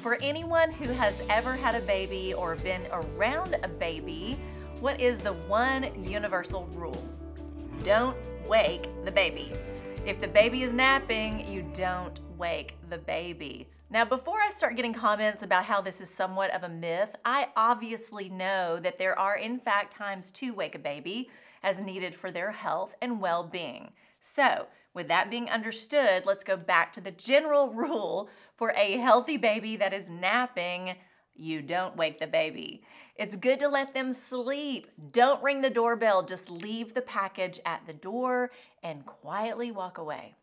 For anyone who has ever had a baby or been around a baby, what is the one universal rule? Don't wake the baby. If the baby is napping, you don't wake the baby. Now, before I start getting comments about how this is somewhat of a myth, I obviously know that there are in fact times to wake a baby as needed for their health and well-being. So, with that being understood, let's go back to the general rule for a healthy baby that is napping. You don't wake the baby. It's good to let them sleep. Don't ring the doorbell. Just leave the package at the door and quietly walk away.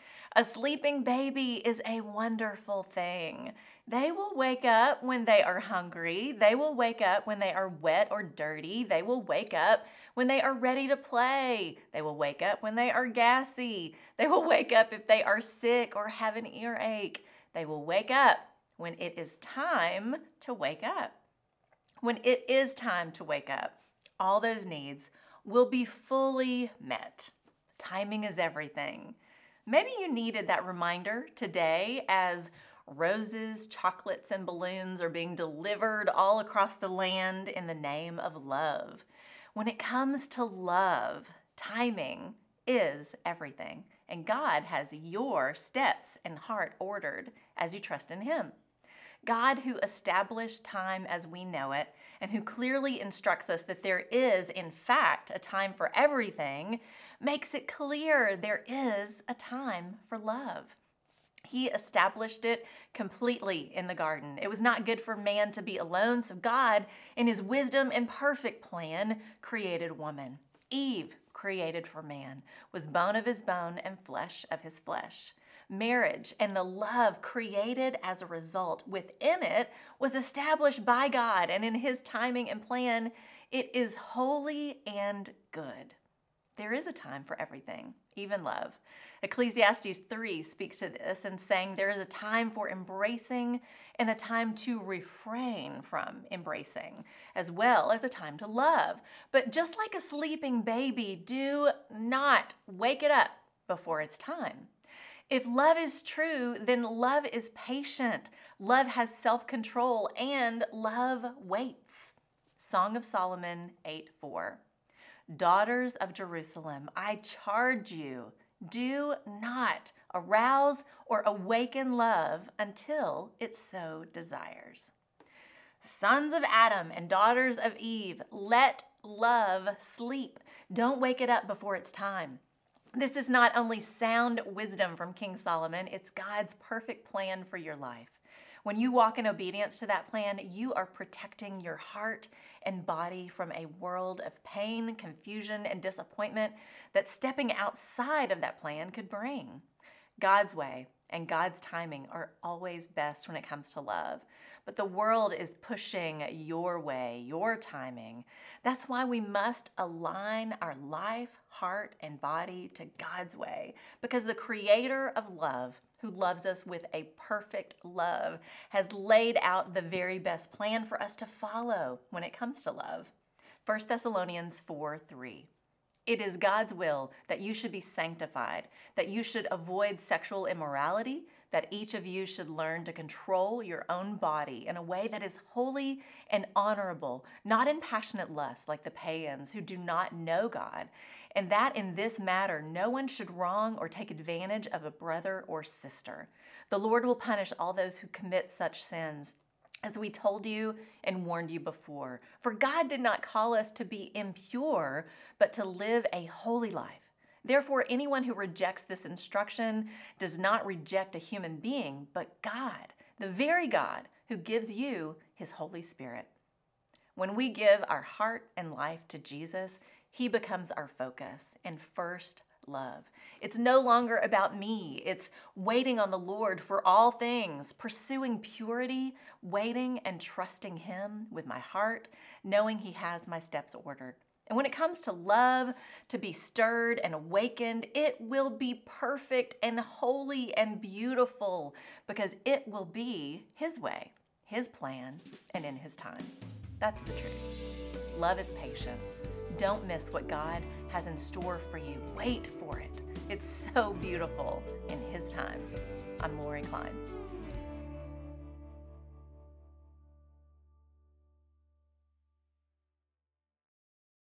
A sleeping baby is a wonderful thing. They will wake up when they are hungry. They will wake up when they are wet or dirty. They will wake up when they are ready to play. They will wake up when they are gassy. They will wake up if they are sick or have an earache. They will wake up when it is time to wake up. When it is time to wake up, all those needs will be fully met. Timing is everything. Maybe you needed that reminder today as roses, chocolates, and balloons are being delivered all across the land in the name of love. When it comes to love, timing is everything, and God has your steps and heart ordered as you trust in Him. God, who established time as we know it, and who clearly instructs us that there is, in fact, a time for everything, makes it clear there is a time for love. He established it completely in the garden. It was not good for man to be alone, so God, in His wisdom and perfect plan, created woman. Eve, created for man, was bone of his bone and flesh of his flesh. Marriage and the love created as a result within it was established by God, and in His timing and plan, it is holy and good. There is a time for everything, even love. Ecclesiastes 3 speaks to this and saying there is a time for embracing and a time to refrain from embracing, as well as a time to love. But just like a sleeping baby, do not wake it up before it's time. If love is true, then love is patient, love has self-control, and love waits. Song of Solomon 8:4. Daughters of Jerusalem, I charge you, do not arouse or awaken love until it so desires. Sons of Adam and daughters of Eve, let love sleep. Don't wake it up before it's time. This is not only sound wisdom from King Solomon, it's God's perfect plan for your life. When you walk in obedience to that plan, you are protecting your heart and body from a world of pain, confusion, and disappointment that stepping outside of that plan could bring. God's way and God's timing are always best when it comes to love. But the world is pushing your way, your timing. That's why we must align our life, heart, and body to God's way. Because the Creator of love, who loves us with a perfect love, has laid out the very best plan for us to follow when it comes to love. 1 Thessalonians 4:3. It is God's will that you should be sanctified, that you should avoid sexual immorality, that each of you should learn to control your own body in a way that is holy and honorable, not in passionate lust like the pagans who do not know God, and that in this matter no one should wrong or take advantage of a brother or sister. The Lord will punish all those who commit such sins, as we told you and warned you before. For God did not call us to be impure, but to live a holy life. Therefore, anyone who rejects this instruction does not reject a human being, but God, the very God who gives you His Holy Spirit. When we give our heart and life to Jesus, He becomes our focus and first love. It's no longer about me. It's waiting on the Lord for all things, pursuing purity, waiting and trusting Him with my heart, knowing He has my steps ordered. And when it comes to love, to be stirred and awakened, it will be perfect and holy and beautiful because it will be His way, His plan, and in His time. That's the truth. Love is patient. Don't miss what God has in store for you. Wait for it. It's so beautiful in His time. I'm Lori Klein.